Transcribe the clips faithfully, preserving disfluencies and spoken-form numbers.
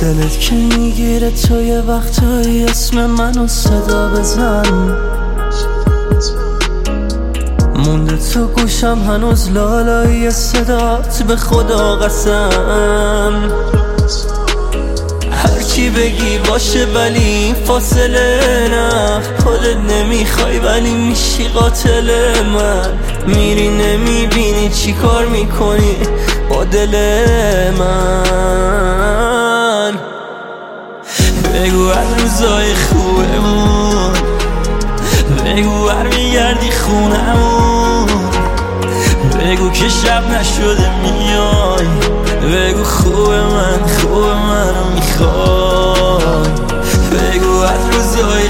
دلت که میگیره تو یه وقتایی اسم منو صدا بزن، مونده تو گوشم هنوز لالایی صدات، به خدا قسم هرچی بگی باشه ولی فاصله نه، خودت نمیخوای ولی میشی قاتل من، میری نمیبینی چی کار میکنی با دل من. بگو از روزای خوبمون، بگو برمیگردی خونمون، بگو که شب نشده میای، بگو خوب من خوب منو میخوای، بگو از روزای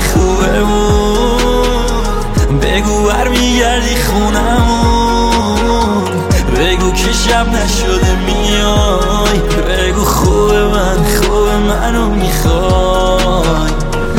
خوبمون، بگو برمیگردی خونمون، بگو که شب نشده میای، بگو خوب من خوب منو میخوای.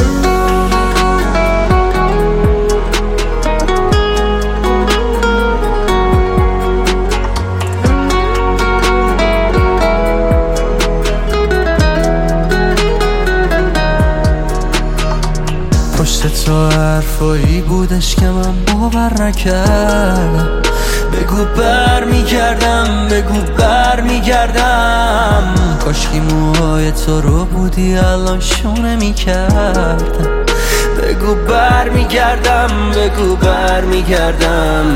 پشت تو حرفایی بودش که من باور نکردم، بگو بر میگردم بگو بر میگردم، کاشکی موهای تو رو بودی الان شونه میکردم، بگو بر میگردم بگو بر میگردم،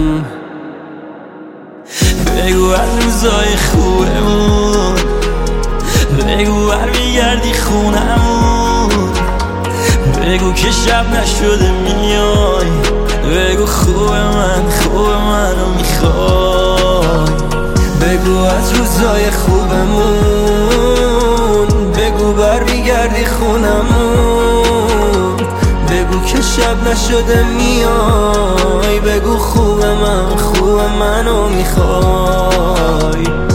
بگو از روزای خوبمون، بگو بر میگردی خونمون، بگو که شب نشده میای، بگو خوب من خوب منو میخوای، بگو از روزای خوبمون، بگو برمیگردی خونمون، بگو که شب نشده میای، بگو خوب من خوب منو میخوای.